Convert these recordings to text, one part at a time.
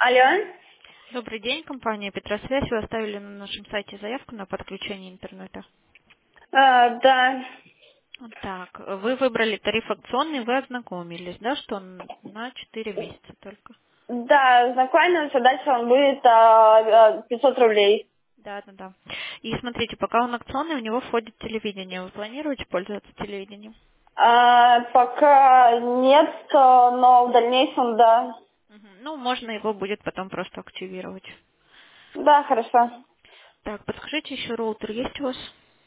Алло. Добрый день, компания Петросвязь. Вы оставили на нашем сайте заявку на подключение интернета. Да. Так, вы выбрали тариф акционный, вы ознакомились, да, что он на 4 месяца только? Да, знакомился, дальше он будет 500 рублей. Да, да, да. И смотрите, пока он акционный, в него входит телевидение. Вы планируете пользоваться телевидением? Пока нет, но в дальнейшем да. Мгм. Ну, можно его будет потом просто активировать. Да, хорошо. Так, подскажите, еще роутер есть у вас?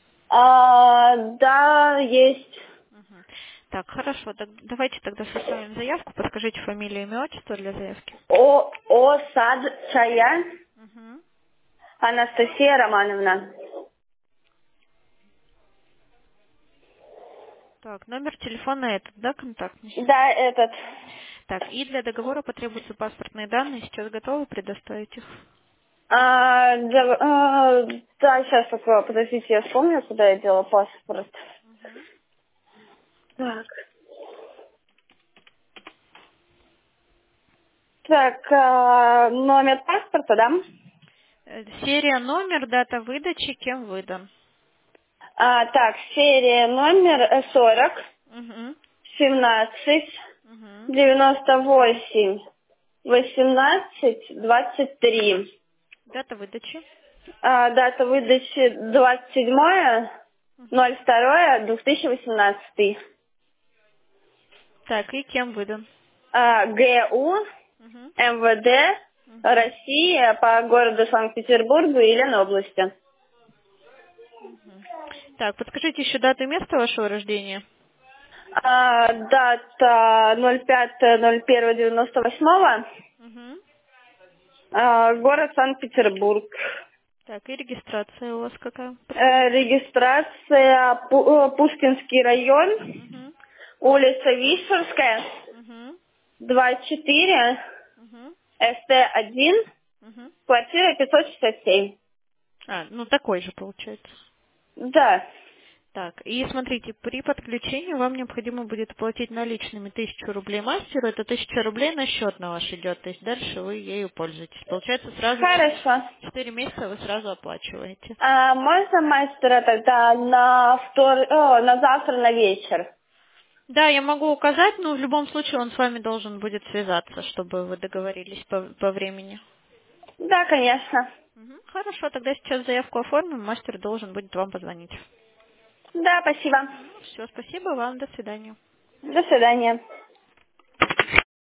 Да, есть. Мгм. Так, хорошо. Давайте тогда составим заявку. Подскажите фамилию, имя, отчество для заявки. Осадчая Мгм. Анастасия Романовна. Так, номер телефона этот, да, контактный? Да, этот. Так, и для договора потребуются паспортные данные. Сейчас готовы предоставить их? Да, сейчас такое, подождите, я вспомню, куда я делала паспорт. Так. Так, номер паспорта, да? Серия, номер, дата выдачи, кем выдан. Так, серия номер 40 Угу. 17 Угу. 98 18 23. Дата выдачи. Дата выдачи 27 Угу. 02 2018. Так, и кем выдан. ГУ Угу. МВД Угу. России по городу Санкт-Петербургу и Ленобласти. Угу. Так, подскажите еще дату и место вашего рождения. Дата 05.01.98. Угу. Город Санкт-Петербург. Так, и регистрация у вас какая? Регистрация Пушкинский район, Угу. улица Вишерская, Угу. 24, Угу. СТ-1, Угу. квартира 567. Ну такой же получается. Да. Так, и смотрите, при подключении вам необходимо будет оплатить наличными 1000 рублей мастеру, это 1000 рублей на счет на ваш идет, то есть дальше вы ею пользуетесь. Получается сразу Хорошо. 4 месяца вы сразу оплачиваете. Можно мастера тогда на завтра на вечер? Да, я могу указать, но в любом случае он с вами должен будет связаться, чтобы вы договорились по времени. Да, конечно. Хорошо, тогда сейчас заявку оформим, мастер должен будет вам позвонить. Да, спасибо. Все, спасибо вам, до свидания. До свидания.